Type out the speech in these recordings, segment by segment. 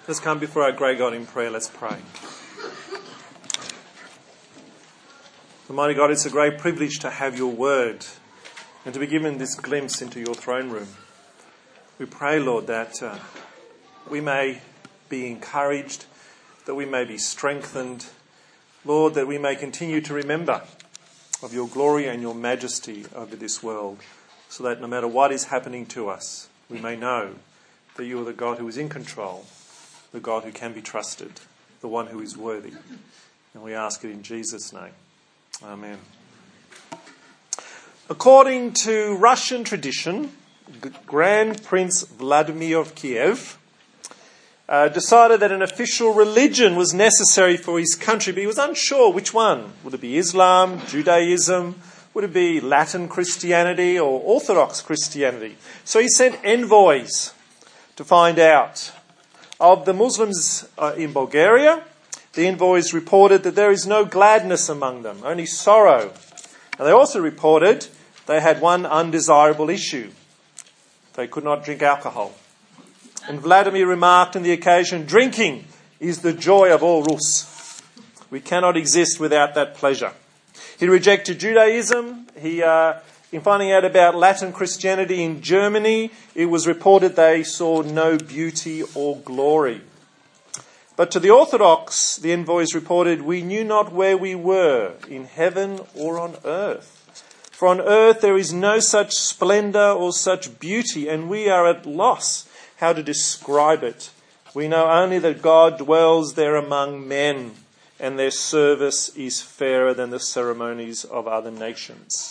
Let's come before our great God in prayer. Let's pray. Almighty God, it's a great privilege to have your word and to be given this glimpse into your throne room. We pray, Lord, that we may be encouraged, that we may be strengthened, Lord, that we may continue to remember of your glory and your majesty over this world, so that no matter what is happening to us, we may know that you are the God who is in control, the God who can be trusted, the one who is worthy. And we ask it in Jesus' name. Amen. According to Russian tradition, Grand Prince Vladimir of Kiev decided that an official religion was necessary for his country, but he was unsure which one. Would it be Islam, Judaism? Would it be Latin Christianity or Orthodox Christianity? So he sent envoys to find out. Of the Muslims in Bulgaria, the envoys reported that there is no gladness among them, only sorrow. And they also reported they had one undesirable issue. They could not drink alcohol. And Vladimir remarked on the occasion, "Drinking is the joy of all Rus. We cannot exist without that pleasure." He rejected Judaism. In finding out about Latin Christianity in Germany, it was reported they saw no beauty or glory. But to the Orthodox, the envoys reported, "We knew not where we were, in heaven or on earth. For on earth there is no such splendour or such beauty, and we are at loss how to describe it. We know only that God dwells there among men, and their service is fairer than the ceremonies of other nations."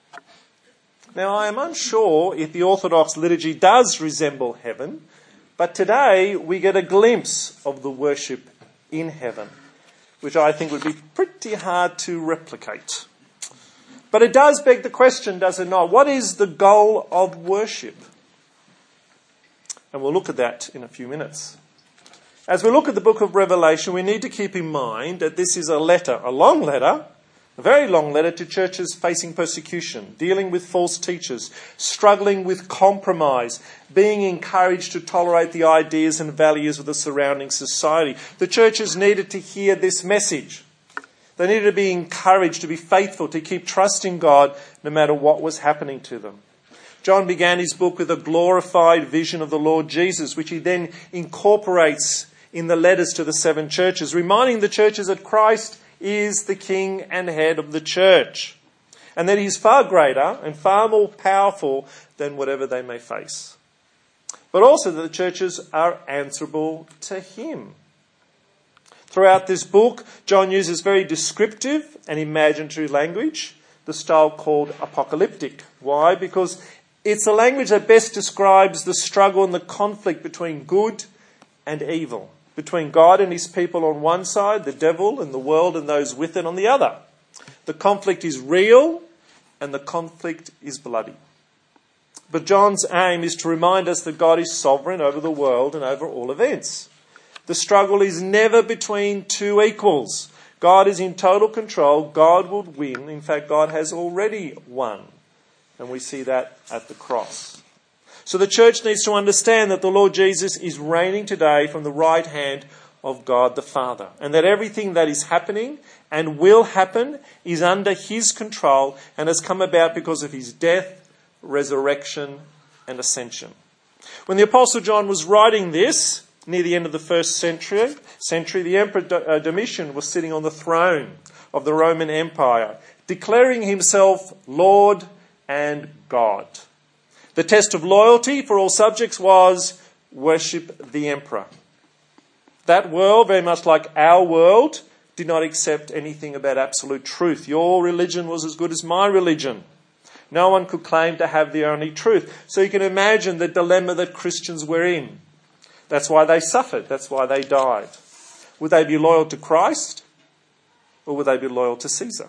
Now, I am unsure if the Orthodox liturgy does resemble heaven, but today we get a glimpse of the worship in heaven, which I think would be pretty hard to replicate. But it does beg the question, does it not? What is the goal of worship? And we'll look at that in a few minutes. As we look at the book of Revelation, we need to keep in mind that this is a long letter, a very long letter to churches facing persecution, dealing with false teachers, struggling with compromise, being encouraged to tolerate the ideas and values of the surrounding society. The churches needed to hear this message. They needed to be encouraged to be faithful, to keep trusting God no matter what was happening to them. John began his book with a glorified vision of the Lord Jesus, which he then incorporates in the letters to the 7 churches, reminding the churches that Christ is the King and head of the church, and that he is far greater and far more powerful than whatever they may face. But also that the churches are answerable to him. Throughout this book, John uses very descriptive and imaginatory language, the style called apocalyptic. Why? Because it's a language that best describes the struggle and the conflict between good and evil, between God and his people on one side, the devil and the world and those with it on the other. The conflict is real and the conflict is bloody. But John's aim is to remind us that God is sovereign over the world and over all events. The struggle is never between two equals. God is in total control. God will win. In fact, God has already won. And we see that at the cross. So the church needs to understand that the Lord Jesus is reigning today from the right hand of God the Father, and that everything that is happening and will happen is under his control and has come about because of his death, resurrection and ascension. When the Apostle John was writing this, near the end of the first century, the Emperor Domitian was sitting on the throne of the Roman Empire, declaring himself Lord and God. The test of loyalty for all subjects was worship the emperor. That world, very much like our world, did not accept anything about absolute truth. Your religion was as good as my religion. No one could claim to have the only truth. So you can imagine the dilemma that Christians were in. That's why they suffered. That's why they died. Would they be loyal to Christ or would they be loyal to Caesar?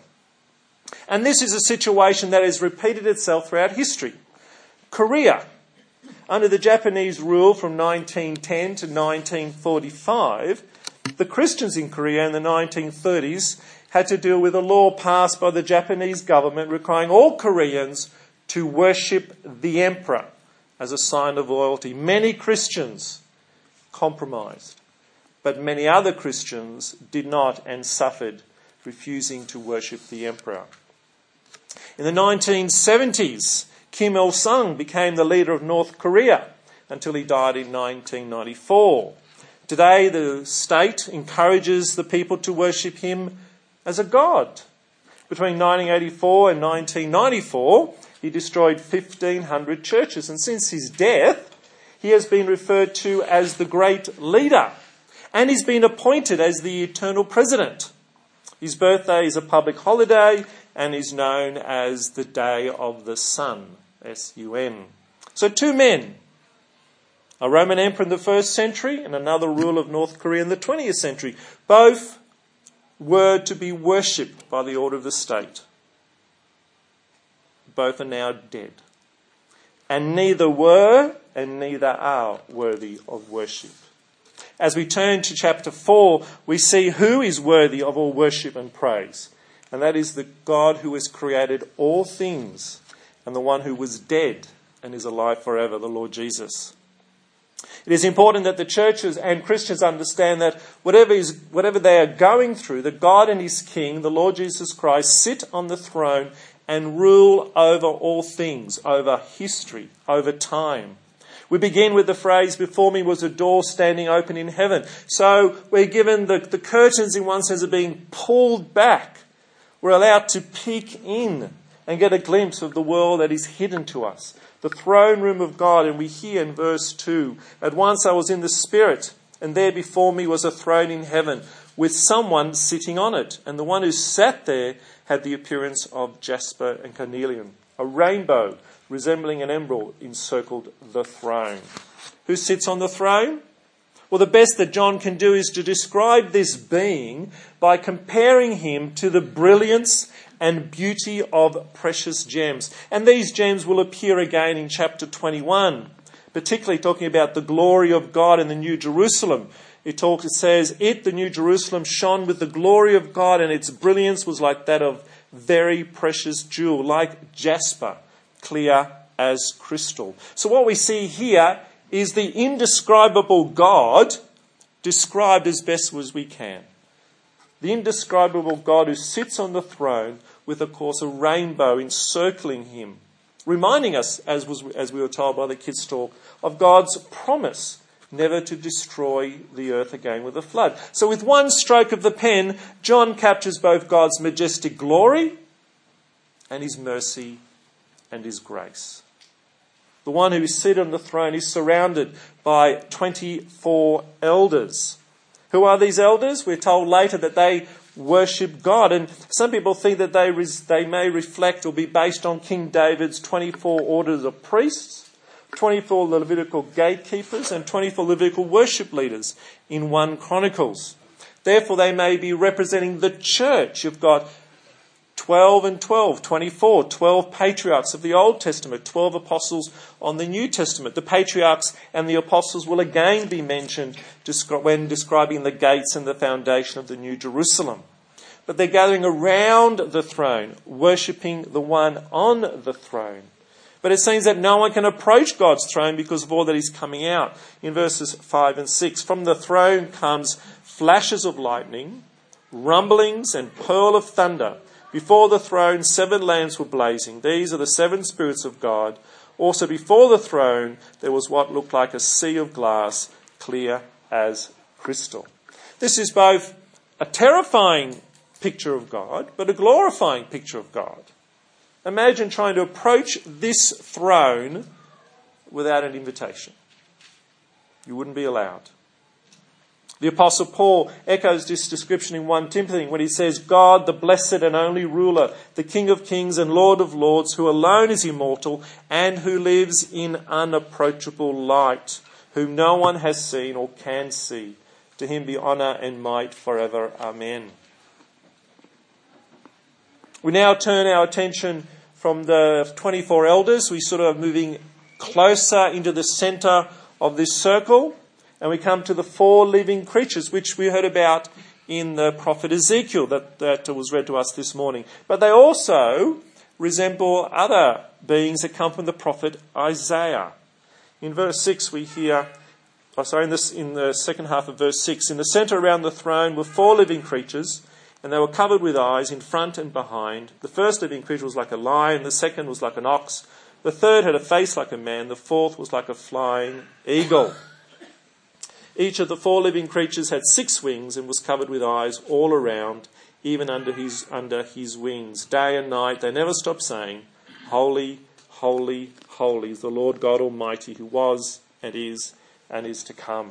And this is a situation that has repeated itself throughout history. Korea, under the Japanese rule from 1910 to 1945, the Christians in Korea in the 1930s had to deal with a law passed by the Japanese government requiring all Koreans to worship the emperor as a sign of loyalty. Many Christians compromised but many other Christians did not and suffered, refusing to worship the emperor. In the 1970s, Kim Il-sung became the leader of North Korea until he died in 1994. Today, the state encourages the people to worship him as a god. Between 1984 and 1994, he destroyed 1,500 churches, and since his death, he has been referred to as the Great Leader, and he's been appointed as the Eternal President. His birthday is a public holiday and is known as the Day of the Sun, S-U-N. So two men, a Roman emperor in the 1st century and another ruler of North Korea in the 20th century, both were to be worshipped by the order of the state. Both are now dead. And neither were and neither are worthy of worship. As we turn to chapter 4, we see who is worthy of all worship and praise. And that is the God who has created all things and the one who was dead and is alive forever, the Lord Jesus. It is important that the churches and Christians understand that whatever they are going through, that God and his King, the Lord Jesus Christ, sit on the throne and rule over all things, over history, over time. We begin with the phrase, "Before me was a door standing open in heaven." So we're given the curtains, in one sense, are being pulled back. We're allowed to peek in and get a glimpse of the world that is hidden to us. The throne room of God, and we hear in verse 2, "At once I was in the Spirit, and there before me was a throne in heaven, with someone sitting on it. And the one who sat there had the appearance of jasper and carnelian. A rainbow resembling an emerald encircled the throne." Who sits on the throne? Well, the best that John can do is to describe this being by comparing him to the brilliance and beauty of precious gems. And these gems will appear again in chapter 21, particularly talking about the glory of God in the New Jerusalem. It says, "It, the New Jerusalem, shone with the glory of God, and its brilliance was like that of very precious jewel, like jasper, clear as crystal." So what we see here is the indescribable God described as best as we can. The indescribable God who sits on the throne with, of course, a rainbow encircling him, reminding us, as we were told by the kids' talk, of God's promise never to destroy the earth again with a flood. So with one stroke of the pen, John captures both God's majestic glory and his mercy and his grace. The one who is seated on the throne is surrounded by 24 elders. Who are these elders? We're told later that they worship God. And some people think that they may reflect or be based on King David's 24 orders of priests, 24 Levitical gatekeepers, and 24 Levitical worship leaders in 1 Chronicles. Therefore, they may be representing the church. You've got 12 and 12, 24, 12 patriarchs of the Old Testament, 12 apostles on the New Testament. The patriarchs and the apostles will again be mentioned when describing the gates and the foundation of the New Jerusalem. But they're gathering around the throne, worshipping the one on the throne. But it seems that no one can approach God's throne because of all that is coming out. In verses 5 and 6, "From the throne comes flashes of lightning, rumblings and peal of thunder. Before the throne 7 lamps were blazing. These are the 7 spirits of God. Also before the throne there was what looked like a sea of glass, clear as crystal." This is both a terrifying picture of God, but a glorifying picture of God. Imagine trying to approach this throne without an invitation. You wouldn't be allowed. The Apostle Paul echoes this description in 1 Timothy when he says, "God, the blessed and only ruler, the King of kings and Lord of lords, who alone is immortal and who lives in unapproachable light, whom no one has seen or can see. To him be honour and might forever. Amen." We now turn our attention from the 24 elders. We sort of moving closer into the centre of this circle. And we come to the 4 living creatures, which we heard about in the prophet Ezekiel that was read to us this morning. But they also resemble other beings that come from the prophet Isaiah. In verse 6 we hear, in the second half of verse 6, in the centre around the throne were 4 living creatures, and they were covered with eyes in front and behind. The first living creature was like a lion, the second was like an ox, the third had a face like a man, the fourth was like a flying eagle. Each of the 4 living creatures had 6 wings and was covered with eyes all around, even under his wings. Day and night they never stopped saying, "Holy, holy, holy is the Lord God Almighty, who was and is to come."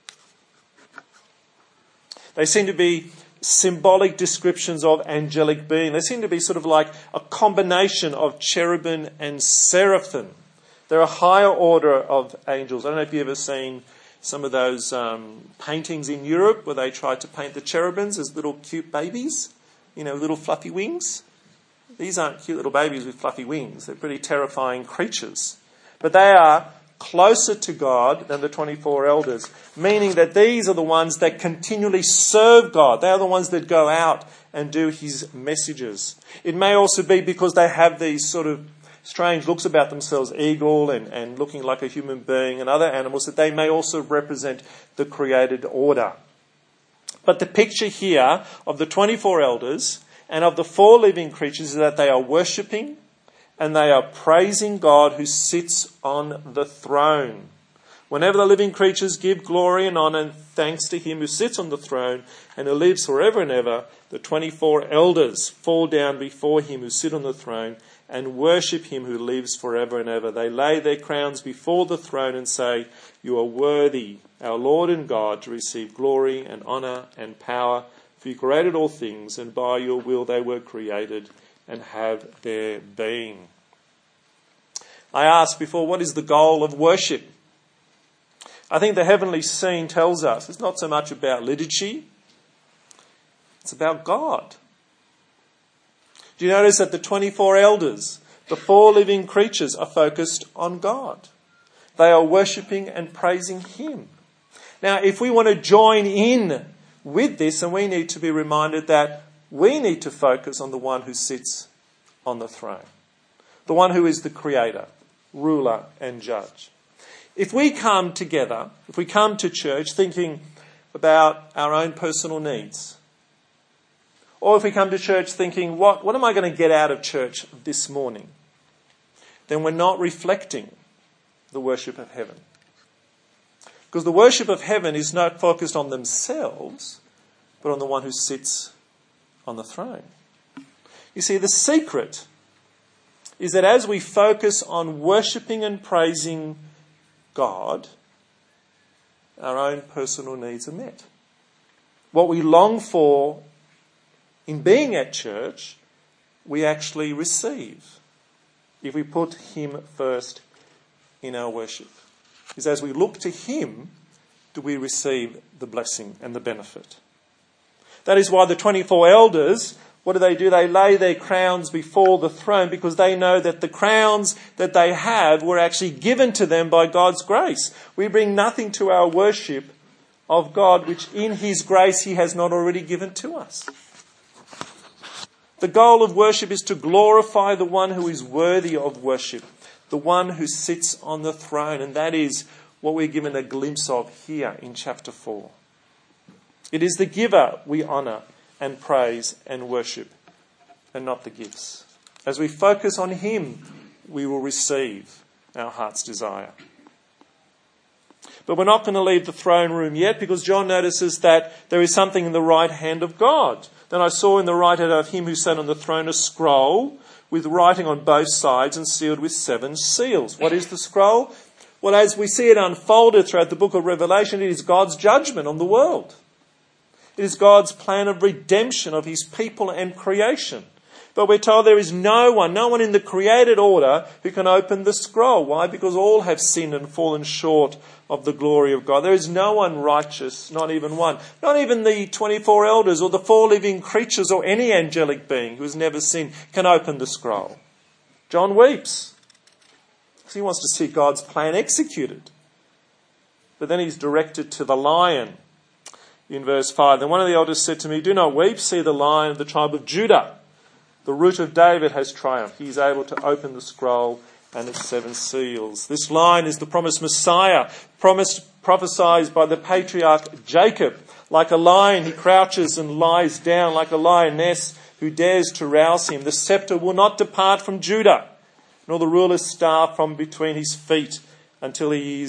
They seem to be symbolic descriptions of angelic being. They seem to be sort of like a combination of cherubim and seraphim. They're a higher order of angels. I don't know if you've ever seen some of those paintings in Europe where they try to paint the cherubims as little cute babies, little fluffy wings. These aren't cute little babies with fluffy wings. They're pretty terrifying creatures. But they are closer to God than the 24 elders, meaning that these are the ones that continually serve God. They are the ones that go out and do his messages. It may also be because they have these sort of strange looks about themselves, eagle and looking like a human being and other animals, that they may also represent the created order. But the picture here of the 24 elders and of the 4 living creatures is that they are worshipping and they are praising God who sits on the throne. Whenever the living creatures give glory and honour and thanks to him who sits on the throne and who lives forever and ever, the 24 elders fall down before him who sit on the throne and worship him who lives forever and ever. They lay their crowns before the throne and say, "You are worthy, our Lord and God, to receive glory and honour and power, for you created all things, and by your will they were created and have their being." I asked before, what is the goal of worship? I think the heavenly scene tells us it's not so much about liturgy, it's about God. Do you notice that the 24 elders, the 4 living creatures, are focused on God? They are worshipping and praising him. Now, if we want to join in with this, then we need to be reminded that we need to focus on the one who sits on the throne, the one who is the creator, ruler and judge. If we come together, if we come to church thinking about our own personal needs, or if we come to church thinking, what am I going to get out of church this morning? Then we're not reflecting the worship of heaven. Because the worship of heaven is not focused on themselves, but on the one who sits on the throne. You see, the secret is that as we focus on worshipping and praising God, our own personal needs are met. What we long for in being at church, we actually receive if we put him first in our worship. Because as we look to him, do we receive the blessing and the benefit. That is why the 24 elders, what do? They lay their crowns before the throne because they know that the crowns that they have were actually given to them by God's grace. We bring nothing to our worship of God which in his grace he has not already given to us. The goal of worship is to glorify the one who is worthy of worship, the one who sits on the throne, and that is what we're given a glimpse of here in chapter 4. It is the giver we honour and praise and worship, and not the gifts. As we focus on him, we will receive our heart's desire. But we're not going to leave the throne room yet, because John notices that there is something in the right hand of God. Then I saw in the right hand of him who sat on the throne a scroll with writing on both sides and sealed with 7 seals. What is the scroll? Well, as we see it unfolded throughout the book of Revelation, it is God's judgment on the world. It is God's plan of redemption of his people and creation. But we're told there is no one in the created order who can open the scroll. Why? Because all have sinned and fallen short of the glory of God. There is no one righteous, not even one. Not even the 24 elders or the 4 living creatures or any angelic being who has never sinned can open the scroll. John weeps because he wants to see God's plan executed. But then he's directed to the lion in verse 5. Then one of the elders said to me, "Do not weep, see the Lion of the tribe of Judah. The root of David has triumphed. He is able to open the scroll and its 7 seals." This Lion is the promised Messiah, promised prophesies by the patriarch Jacob. Like a lion, he crouches and lies down, like a lioness who dares to rouse him. The scepter will not depart from Judah, nor the ruler's staff from between his feet, until he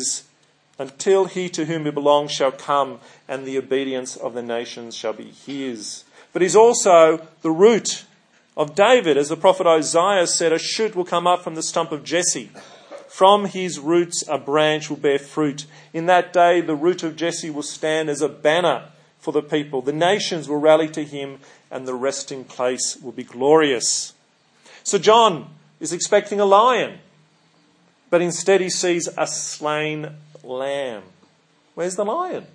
to whom it belongs shall come, and the obedience of the nations shall be his. But he's also the root of David. As the prophet Isaiah said, a shoot will come up from the stump of Jesse. From his roots a branch will bear fruit. In that day the root of Jesse will stand as a banner for the people. The nations will rally to him, and the resting place will be glorious. So John is expecting a lion, but instead he sees a slain lamb. Where's the lion?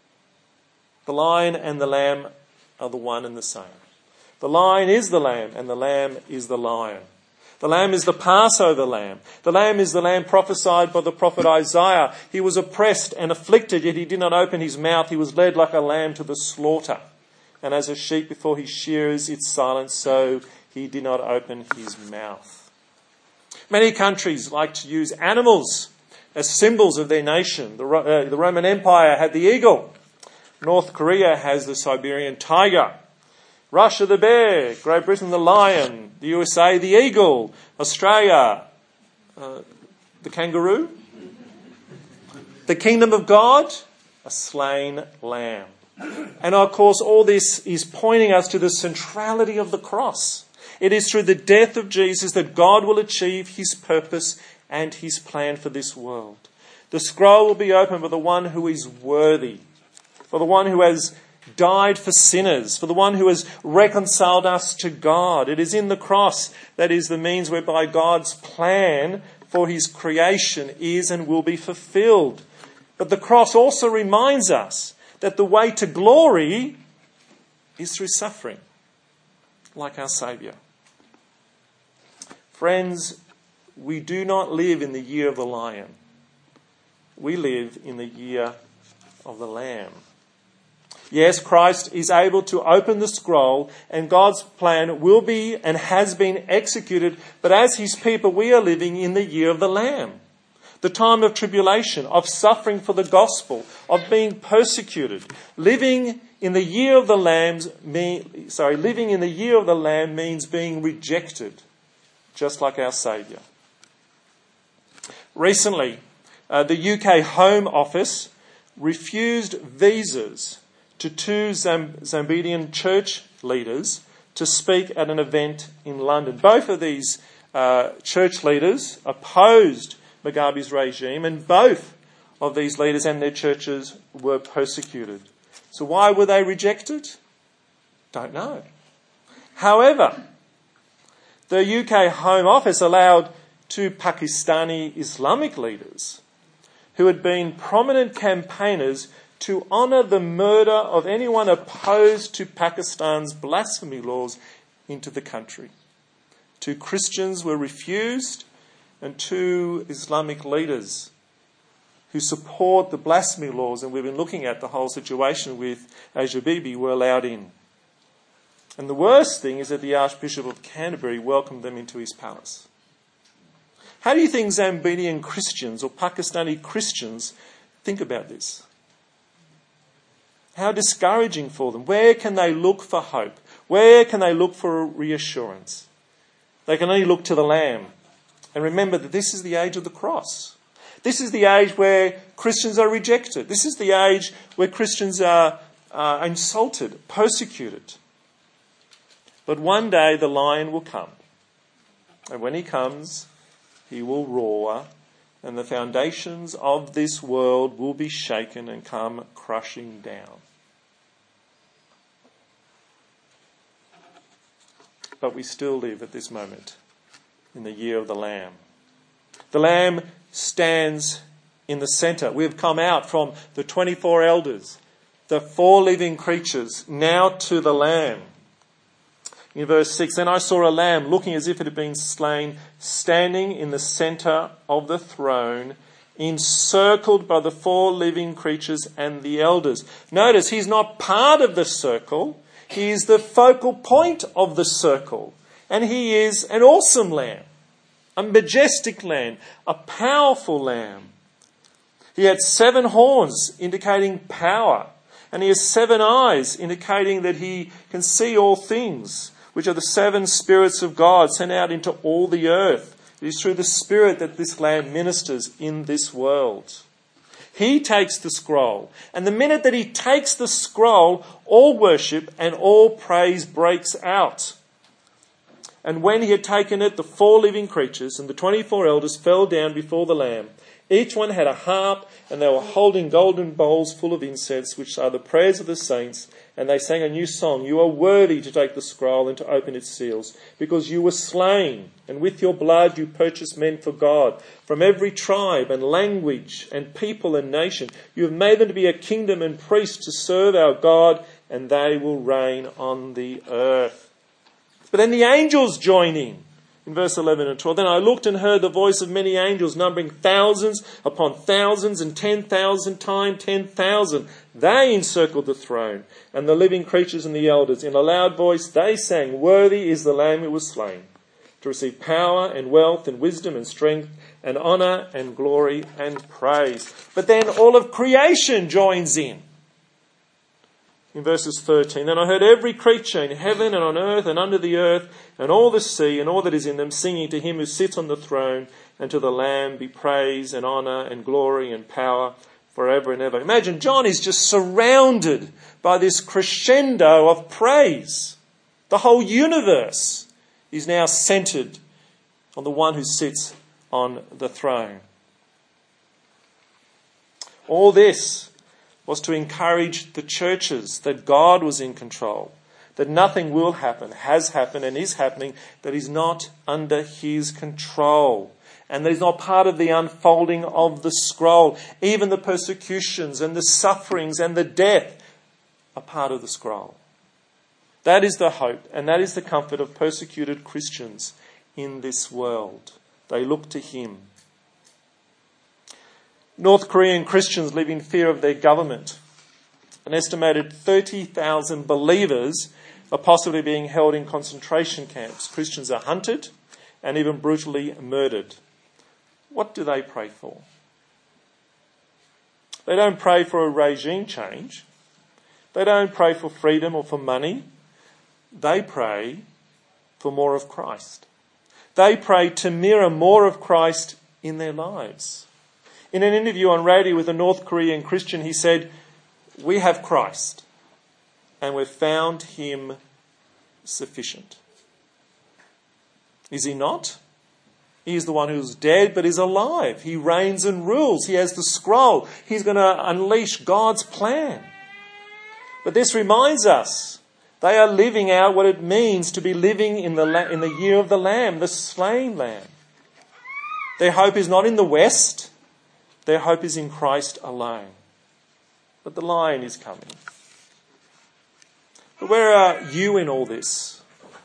The lion and the lamb are the one and the same. The lion is the lamb, and the lamb is the lion. The lamb is the Passover lamb. The lamb is the lamb prophesied by the prophet Isaiah. He was oppressed and afflicted, yet he did not open his mouth. He was led like a lamb to the slaughter. And as a sheep before his shearers is silent, so he did not open his mouth. Many countries like to use animals as symbols of their nation. The Roman Empire had the eagle. North Korea has the Siberian tiger. Russia, the bear. Great Britain, the lion. The USA, the eagle. Australia, the kangaroo. The kingdom of God, a slain lamb. And of course, all this is pointing us to the centrality of the cross. It is through the death of Jesus that God will achieve his purpose and his plan for this world. The scroll will be opened for the one who is worthy, for the one who has died for sinners, for the one who has reconciled us to God. It is in the cross that is the means whereby God's plan for his creation is and will be fulfilled. But the cross also reminds us that the way to glory is through suffering, like our Saviour. Friends, we do not live in the year of the lion. We live in the year of the Lamb. Yes, Christ is able to open the scroll, and God's plan will be and has been executed. But as his people, we are living in the year of the Lamb. The time of tribulation, of suffering for the gospel, of being persecuted. Living in the year of the Lamb means being rejected, just like our Saviour. Recently, the UK Home Office refused visas to two Zambian church leaders to speak at an event in London. Both of these church leaders opposed Mugabe's regime, and both of these leaders and their churches were persecuted. So why were they rejected? Don't know. However, the UK Home Office allowed two Pakistani Islamic leaders who had been prominent campaigners to honour the murder of anyone opposed to Pakistan's blasphemy laws into the country. Two Christians were refused, and two Islamic leaders who support the blasphemy laws, and we've been looking at the whole situation with Asia Bibi, were allowed in. And the worst thing is that the Archbishop of Canterbury welcomed them into his palace. How do you think Zambian Christians or Pakistani Christians think about this? How discouraging for them. Where can they look for hope? Where can they look for reassurance? They can only look to the Lamb. And remember that this is the age of the cross. This is the age where Christians are rejected. This is the age where Christians are insulted, persecuted. But one day the lion will come. And when he comes, he will roar, and the foundations of this world will be shaken and come crushing down. But we still live at this moment in the year of the Lamb. The Lamb stands in the centre. We've come out from the 24 elders, the 4 living creatures, now to the Lamb. In verse 6, then I saw a lamb looking as if it had been slain, standing in the centre of the throne, encircled by the 4 living creatures and the elders. Notice he's not part of the circle. He is the focal point of the circle. And he is an awesome lamb, a majestic lamb, a powerful lamb. He had 7 horns, indicating power. And he has 7 eyes, indicating that he can see all things, which are the 7 spirits of God sent out into all the earth. It is through the Spirit that this Lamb ministers in this world. He takes the scroll. And the minute that he takes the scroll, all worship and all praise breaks out. And when he had taken it, the 4 living creatures and the 24 elders fell down before the Lamb. Each one had a harp, and they were holding golden bowls full of incense, which are the prayers of the saints. And they sang a new song. You are worthy to take the scroll and to open its seals, because you were slain, and with your blood you purchased men for God from every tribe and language and people and nation. You have made them to be a kingdom and priests to serve our God, and they will reign on the earth. But then the angels join in verse 11 and 12. Then I looked and heard the voice of many angels, numbering thousands upon thousands and 10,000 times 10,000. They encircled the throne and the living creatures and the elders. In a loud voice they sang, Worthy is the Lamb who was slain, to receive power and wealth and wisdom and strength and honour and glory and praise. But then all of creation joins in verses 13. Then I heard every creature in heaven and on earth and under the earth and all the sea and all that is in them singing to him who sits on the throne and to the Lamb be praise and honour and glory and power forever and ever. Imagine John is just surrounded by this crescendo of praise. The whole universe is now centred on the one who sits on the throne. All this was to encourage the churches that God was in control, that nothing will happen, has happened and is happening that is not under his control, and that is not part of the unfolding of the scroll. Even the persecutions and the sufferings and the death are part of the scroll. That is the hope and that is the comfort of persecuted Christians in this world. They look to him. North Korean Christians live in fear of their government. An estimated 30,000 believers are possibly being held in concentration camps. Christians are hunted and even brutally murdered. What do they pray for? They don't pray for a regime change. They don't pray for freedom or for money. They pray for more of Christ. They pray to mirror more of Christ in their lives. In an interview on radio with a North Korean Christian, he said, we have Christ and we've found him sufficient. Is he not? He is the one who's dead but is alive. He reigns and rules. He has the scroll. He's going to unleash God's plan. But this reminds us, they are living out what it means to be living in the year of the Lamb, the slain Lamb. Their hope is not in the West. Their hope is in Christ alone. But the Lion is coming. But where are you in all this?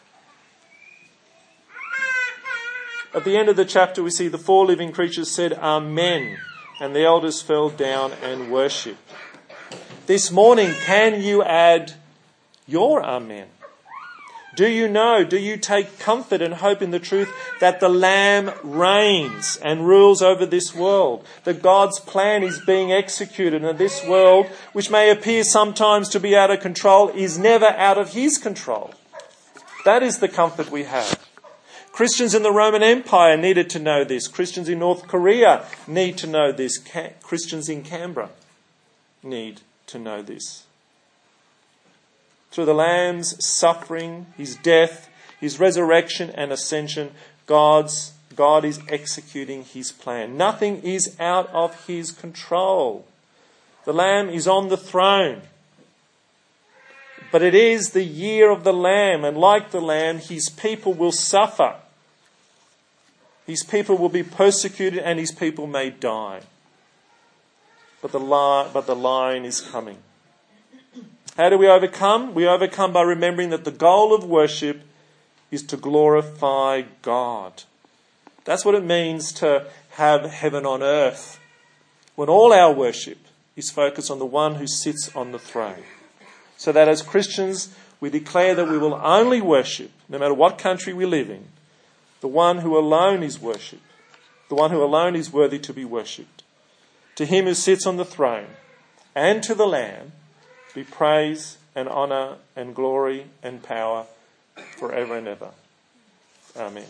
At the end of the chapter we see the 4 living creatures said, Amen, and the elders fell down and worshipped. This morning, can you add your Amen? Do you take comfort and hope in the truth that the Lamb reigns and rules over this world, that God's plan is being executed, and this world, which may appear sometimes to be out of control, is never out of his control? That is the comfort we have. Christians in the Roman Empire needed to know this. Christians in North Korea need to know this. Christians in Canberra need to know this. Through the Lamb's suffering, his death, his resurrection and ascension, God is executing his plan. Nothing is out of his control. The Lamb is on the throne. But it is the year of the Lamb, and like the Lamb, his people will suffer. His people will be persecuted and his people may die. But the Lion is coming. How do we overcome? We overcome by remembering that the goal of worship is to glorify God. That's what it means to have heaven on earth, when all our worship is focused on the one who sits on the throne. So that as Christians, we declare that we will only worship, no matter what country we live in, the one who alone is worshipped, the one who alone is worthy to be worshipped. To him who sits on the throne and to the Lamb be praise and honour and glory and power forever and ever. Amen.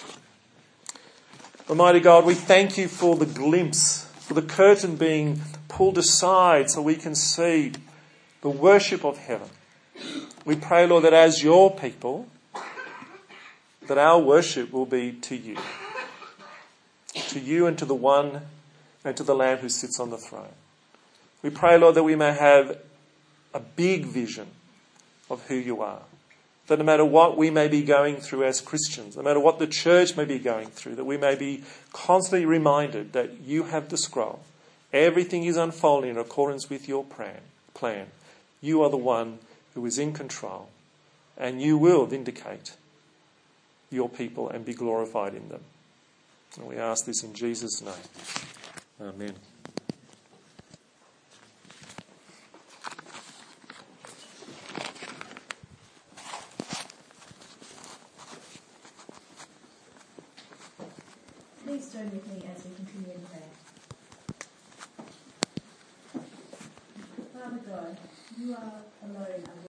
Almighty God, we thank you for the glimpse, for the curtain being pulled aside so we can see the worship of heaven. We pray, Lord, that as your people, that our worship will be to you and to the one and to the Lamb who sits on the throne. We pray, Lord, that we may have a big vision of who you are. That no matter what we may be going through as Christians, no matter what the church may be going through, that we may be constantly reminded that you have the scroll. Everything is unfolding in accordance with your plan. You are the one who is in control, and you will vindicate your people and be glorified in them. And we ask this in Jesus' name. Amen. Please join with me as we continue in prayer. Father God, you are alone.